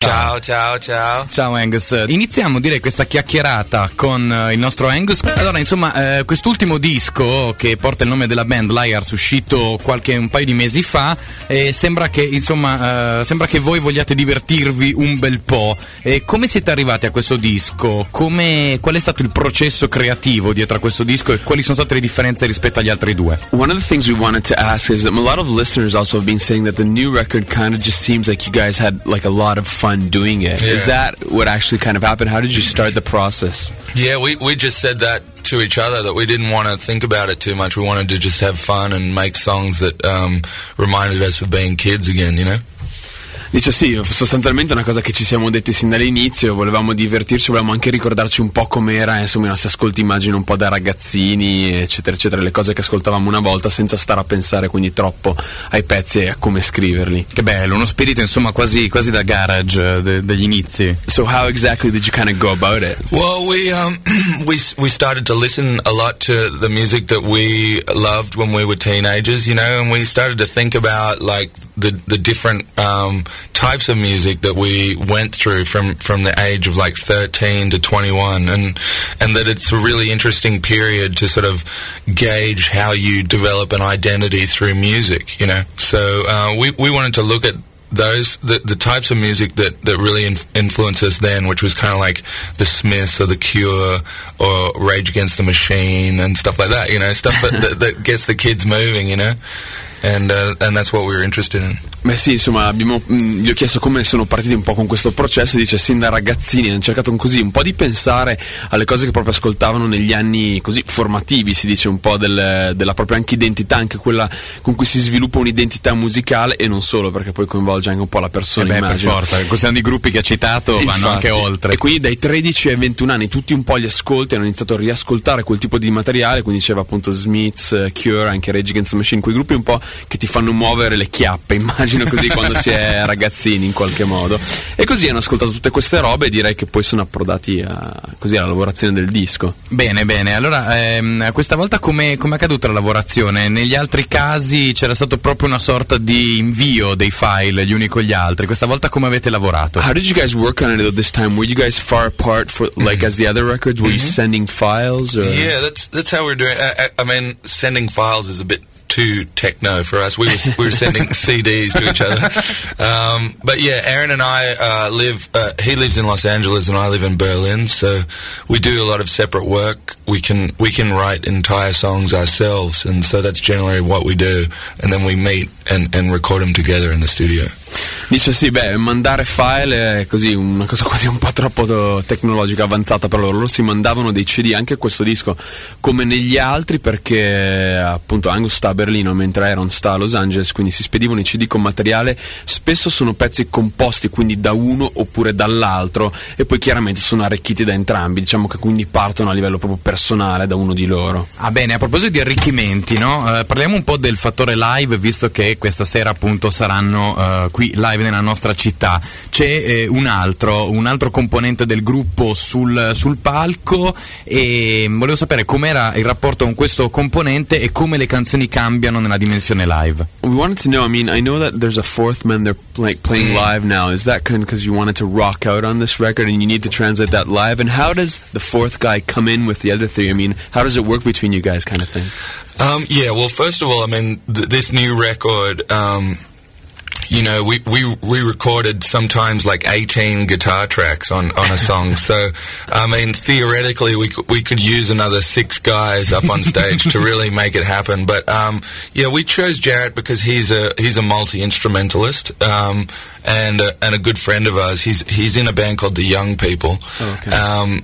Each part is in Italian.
Ciao. Ciao Angus. Iniziamo direi questa chiacchierata con il nostro Angus. Allora, insomma, quest'ultimo disco che porta il nome della band, Liars, uscito un paio di mesi fa, sembra che voi vogliate divertirvi un bel po'. Come siete arrivati a questo disco? Qual è stato il processo creativo dietro a questo disco e quali sono state le differenze rispetto agli altri due? One of the things we wanted to ask is a lot of listeners also have been saying that the new record kind of just seems like you guys had like a lot of fun doing it. Yeah. Is that what actually kind of happened? How did you start the process? Yeah, we just said that to each other, that we didn't want to think about it too much. We wanted to just have fun and make songs that reminded us of being kids again, you know? Dice sì, sostanzialmente è una cosa che ci siamo detti sin dall'inizio, volevamo divertirci, volevamo anche ricordarci un po' com'era, insomma, i nostri ascolti immagino un po' da ragazzini, eccetera eccetera, le cose che ascoltavamo una volta senza stare a pensare quindi troppo ai pezzi e a come scriverli. Che bello, uno spirito insomma quasi da garage degli inizi. So how exactly did you kind of go about it? Well, we started to listen a lot to the music that we loved when we were teenagers, you know, and we started to think about like the different types of music that we went through from the age of like 13 to 21, and that it's a really interesting period to sort of gauge how you develop an identity through music, you know. So we wanted to look at the types of music that really influenced us then, which was kind of like the Smiths or the Cure or Rage Against the Machine and stuff like that, you know, stuff that gets the kids moving, you know. And that's what we were interested in. Beh sì, insomma, gli ho chiesto come sono partiti un po' con questo processo. Dice sin da ragazzini hanno cercato un po' di pensare alle cose che proprio ascoltavano negli anni così formativi, si dice, un po' della propria anche identità, anche quella con cui si sviluppa un'identità musicale, e non solo, perché poi coinvolge anche un po' la persona, immagino. Per forza, considerando i gruppi che ha citato, vanno anche oltre. E quindi dai 13 ai 21 anni tutti un po' gli ascolti hanno iniziato a riascoltare quel tipo di materiale, quindi diceva appunto Smiths, Cure, anche Rage Against the Machine, quei gruppi un po' che ti fanno muovere le chiappe, immagino così, quando si è ragazzini in qualche modo. E così hanno ascoltato tutte queste robe e direi che poi sono approdati alla lavorazione del disco. Bene, allora questa volta come è caduta la lavorazione? Negli altri casi c'era stato proprio una sorta di invio dei file gli uni con gli altri, questa volta come avete lavorato? How did you guys work on it this time? Were you guys far apart for like as the other records? Were you sending files? Or? Yeah, that's how we're doing. I mean, sending files is a bit too techno for us. We were sending CDs to each other. But yeah, Aaron and I he lives in Los Angeles and I live in Berlin, so we do a lot of separate work. We can write entire songs ourselves, and so that's generally what we do, and then we meet and record them together in the studio. Dice sì, mandare file è così una cosa quasi un po' troppo tecnologica, avanzata per loro si mandavano dei CD, anche questo disco come negli altri, perché appunto Angus sta a Berlino mentre Aaron sta a Los Angeles, quindi si spedivano i CD con materiale, spesso sono pezzi composti quindi da uno oppure dall'altro e poi chiaramente sono arricchiti da entrambi, diciamo che quindi partono a livello proprio personale da uno di loro. Ah bene, a proposito di arricchimenti, no? Parliamo un po' del fattore live, visto che questa sera appunto saranno qui live nella nostra città. C'è un altro componente del gruppo sul palco, e volevo sapere com'era il rapporto con questo componente e come le canzoni cambiano nella dimensione live. We wanted to know, I mean, I know that there's a fourth man they're like playing live now. Is that kind of because you wanted to rock out on this record and you need to translate that live? And how does the fourth guy come in with the other three? I mean, how does it work between you guys, kind of thing? Yeah, well, first of all, I mean, this new record, you know, we recorded sometimes like 18 guitar tracks on a song. So, I mean, theoretically, we could use another 6 guys up on stage to really make it happen. But yeah, we chose Jarrett because he's a multi-instrumentalist and a good friend of ours. He's in a band called The Young People. Oh, okay.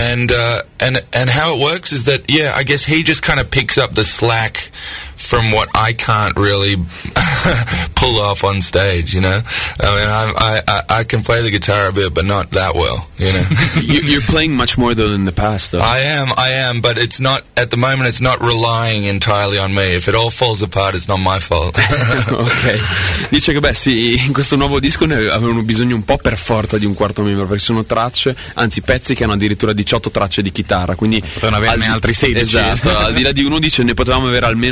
And how it works is that, yeah, I guess he just kind of picks up the slack from what I can't really pull off on stage, you know. I mean, I can play the guitar a bit, but not that well, you know. You're playing much more though than in the past, though. I am, but it's not at the moment. It's not relying entirely on me. If it all falls apart, it's not my fault. Ok. Dice che sì, in questo nuovo disco ne avevano bisogno un po' per forza di un quarto membro, perché sono tracce, anzi pezzi che hanno addirittura 18 tracce di chitarra, quindi potevano averne altri 16. Esatto, al di là di uno dice ne potevamo avere almeno altre 6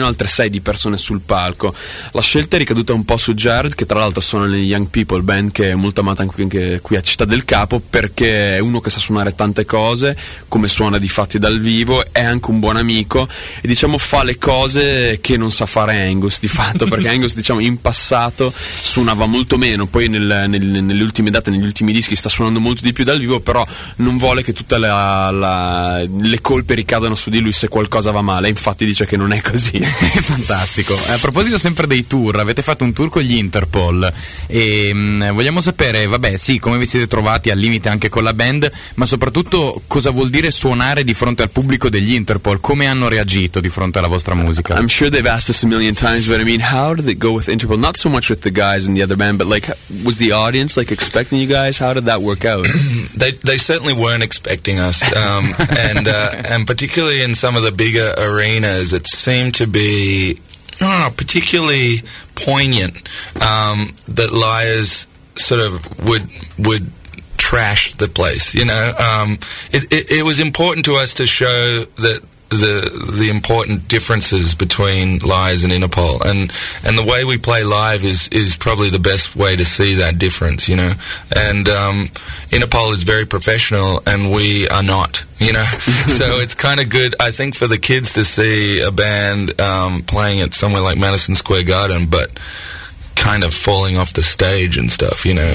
6 di persone sul palco. La scelta è ricaduta un po' su Jared, che tra l'altro suona negli Young People Band, che è molto amata anche qui a Città del Capo, perché è uno che sa suonare tante cose, come suona di fatti dal vivo, è anche un buon amico e diciamo fa le cose che non sa fare Angus di fatto, perché Angus diciamo in passato suonava molto meno, poi nelle ultime date, negli ultimi dischi sta suonando molto di più dal vivo, però non vuole che tutte le colpe ricadano su di lui se qualcosa va male, infatti dice che non è così. Fantastico. A proposito sempre dei tour, avete fatto un tour con gli Interpol e vogliamo sapere, vabbè sì, come vi siete trovati al limite anche con la band, ma soprattutto cosa vuol dire suonare di fronte al pubblico degli Interpol, come hanno reagito di fronte alla vostra musica? I'm sure they've asked us a million times, but I mean, how did it go with Interpol? Not so much with the guys in the other band, but like, was the audience like expecting you guys? How did that work out? They certainly weren't expecting us, and particularly in some of the bigger arenas, it seemed to be particularly poignant that Liars sort of would trash the place. You know, it was important to us to show that the important differences between Liars and Interpol, and the way we play live is probably the best way to see that difference, you know. And Interpol is very professional and we are not, you know. So it's kind of good, I think, for the kids to see a band playing at somewhere like Madison Square Garden, but kind of falling off the stage and stuff, you know.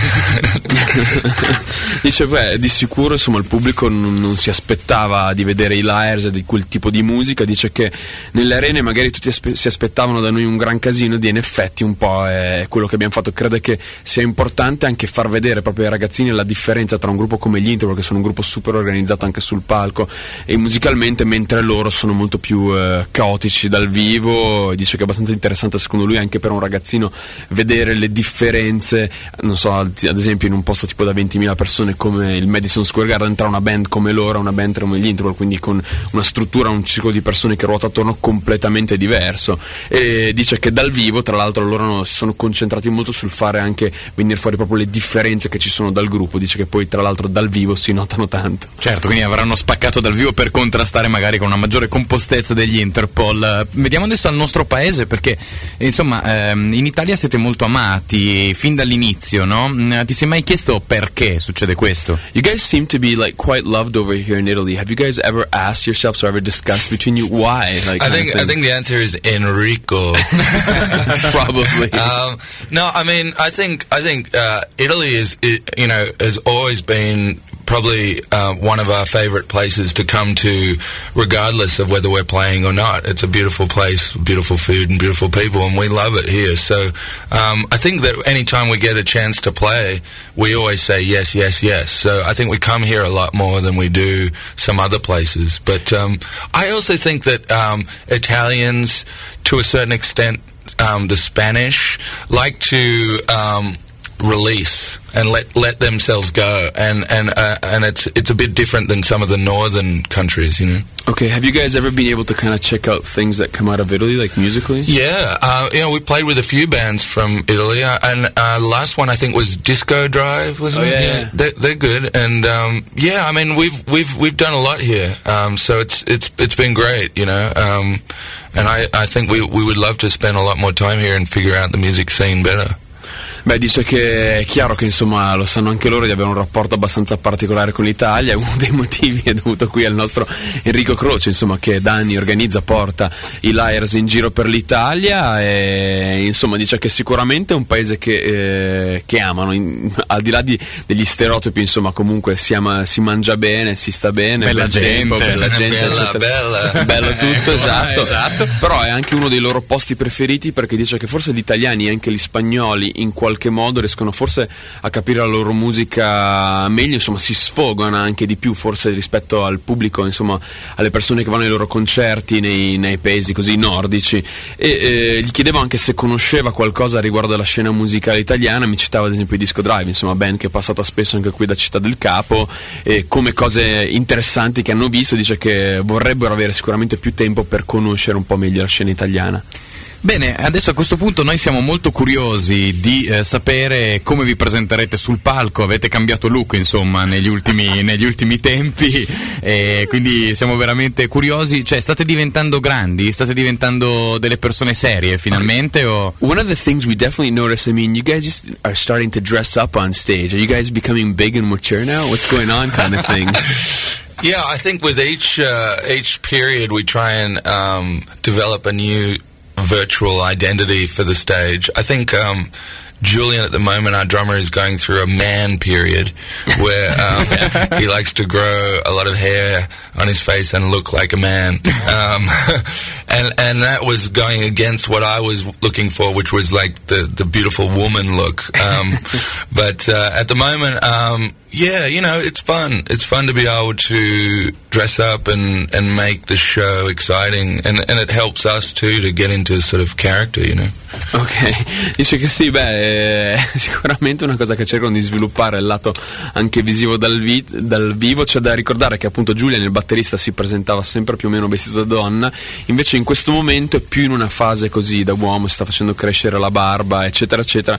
Dice, beh, di sicuro insomma il pubblico non si aspettava di vedere i Liars e di quel tipo di musica. Dice che nelle arene magari tutti si aspettavano da noi un gran casino, in effetti un po' è quello che abbiamo fatto. Credo che sia importante anche far vedere proprio ai ragazzini la differenza tra un gruppo come gli Interpol, che sono un gruppo super organizzato anche sul palco e musicalmente, mentre loro sono molto più caotici dal vivo. Dice che è abbastanza interessante secondo lui anche per un ragazzino vedere le differenze, non so, ad esempio in un posto tipo da 20.000 persone come il Madison Square Garden, tra una band come loro e una band come gli Interpol, quindi con una struttura, un circolo di persone che ruota attorno completamente diverso. E dice che dal vivo, tra l'altro, loro si sono concentrati molto sul fare anche venire fuori proprio le differenze che ci sono dal gruppo. Dice che poi tra l'altro dal vivo si notano tanto. Certo, quindi avranno spaccato dal vivo per contrastare magari con una maggiore compostezza degli Interpol. Vediamo adesso al nostro paese, perché insomma in Italia siete molto amati fin dall'inizio, no? Ti sei mai chiesto perché succede questo? You guys seem to be like quite loved over here in Italy. Have you guys ever asked yourselves or ever discussed between you why? Like, I think the answer is Enrico. Probably. No, I mean, I think Italy has always been probably one of our favorite places to come to, regardless of whether we're playing or not. It's a beautiful place, beautiful food and beautiful people, and we love it here. So I think that anytime we get a chance to play, we always say yes, yes, yes. So I think we come here a lot more than we do some other places. But I also think that Italians, to a certain extent, the Spanish, like to release and let themselves go, and it's a bit different than some of the northern countries, you know. Okay, have you guys ever been able to kind of check out things that come out of Italy, like musically? Yeah, we played with a few bands from Italy, and last one I think was Disco Drive, wasn't it? Yeah. They're good, and I mean we've done a lot here, so it's been great, you know, and I think we would love to spend a lot more time here and figure out the music scene better. Beh, dice che è chiaro che insomma lo sanno anche loro di avere un rapporto abbastanza particolare con l'Italia. Uno dei motivi è dovuto qui al nostro Enrico Croce, insomma, che da anni organizza, porta i Liars in giro per l'Italia, e insomma dice che sicuramente è un paese che amano, al di là degli stereotipi, insomma comunque si mangia bene, si sta bene, bella gente, bello tutto, esatto. Però è anche uno dei loro posti preferiti, perché dice che forse gli italiani e anche gli spagnoli in qualche modo riescono forse a capire la loro musica meglio, insomma si sfogano anche di più forse rispetto al pubblico, insomma alle persone che vanno ai loro concerti nei paesi così nordici. E gli chiedevo anche se conosceva qualcosa riguardo alla scena musicale italiana. Mi citava ad esempio i Disco Drive, insomma band che è passata spesso anche qui da Città del Capo, e come cose interessanti che hanno visto. Dice che vorrebbero avere sicuramente più tempo per conoscere un po' meglio la scena italiana. Bene, adesso a questo punto noi siamo molto curiosi di sapere come vi presenterete sul palco. Avete cambiato look, insomma, negli ultimi tempi, quindi siamo veramente curiosi. Cioè, state diventando grandi? State diventando delle persone serie finalmente? O... One of the things we definitely notice, I mean, you guys just are starting to dress up on stage. Are you guys becoming big and mature now? What's going on, kind of thing? Yeah, I think with each period we try and develop a new virtual identity for the stage. I think Julian at the moment, our drummer, is going through a man period where he likes to grow a lot of hair on his face and look like a man. And that was going against what I was looking for, which was like the beautiful woman look. But at the moment, yeah, you know, it's fun. It's fun to be able to dress up and make the show exciting, and it helps us too to get into sort of character, you know. Ok, dice che sì, beh, sicuramente una cosa che cercano di sviluppare è il lato anche visivo dal vivo. C'è da ricordare che appunto Julian, il batterista, si presentava sempre più o meno vestito da donna, invece in questo momento è più in una fase così da uomo, si sta facendo crescere la barba, eccetera eccetera,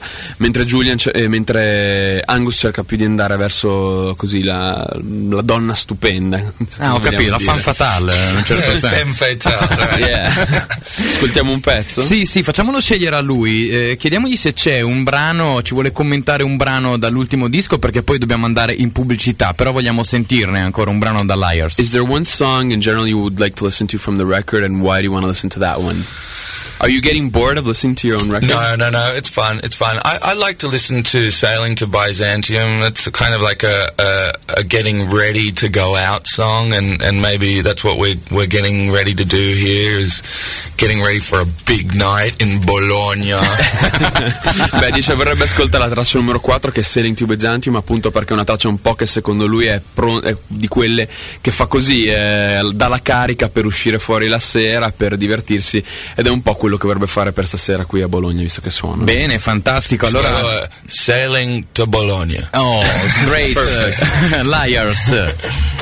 mentre Angus cerca più di andare verso così la donna stupenda. Ho capito, la femme fatale, in un certo senso. Femme fatale, yeah. Ascoltiamo un pezzo? Sì, facciamolo scegliere a lui. Chiediamogli se c'è un brano, ci vuole commentare un brano dall'ultimo disco, perché poi dobbiamo andare in pubblicità, però vogliamo sentirne ancora un brano da Liars. Is there one song in general you would like to listen to from the record, and why do you want to listen to that one? Are you getting bored of listening to your own record? No, it's fun. I like to listen to Sailing to Byzantium. It's kind of like a getting ready to go out song, and maybe that's what we're getting ready to do here, is getting ready for a big night in Bologna. Beh, dice vorrebbe ascoltare la traccia numero 4, che è Sailing to Byzantium, appunto perché è una traccia un po' che secondo lui è di quelle che fa così, dà la carica per uscire fuori la sera, per divertirsi, ed è un po' quello che vorrebbe fare per stasera qui a Bologna, visto che suona. Bene, fantastico. Allora, so, Sailing to Bologna. Oh, great. Liars.